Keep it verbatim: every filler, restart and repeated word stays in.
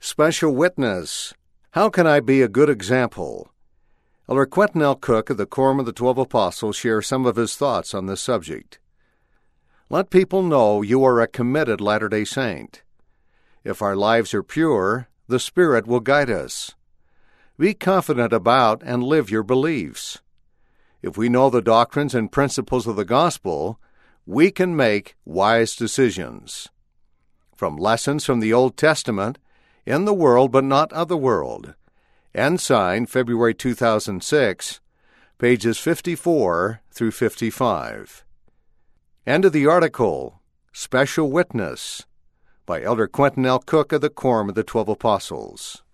Special Witness. How can I be a good example? Elder Quentin L. Cook of the Quorum of the Twelve Apostles shares some of his thoughts on this subject. Let people know you are a committed Latter-day Saint. If our lives are pure, the Spirit will guide us. Be confident about and live your beliefs. If we know the doctrines and principles of the gospel, we can make wise decisions. From Lessons from the Old Testament, In the World but Not of the World, Ensign, February two thousand six, pages fifty-four through fifty-five. End of the article, Special Witness, by Elder Quentin L. Cook of the Quorum of the Twelve Apostles.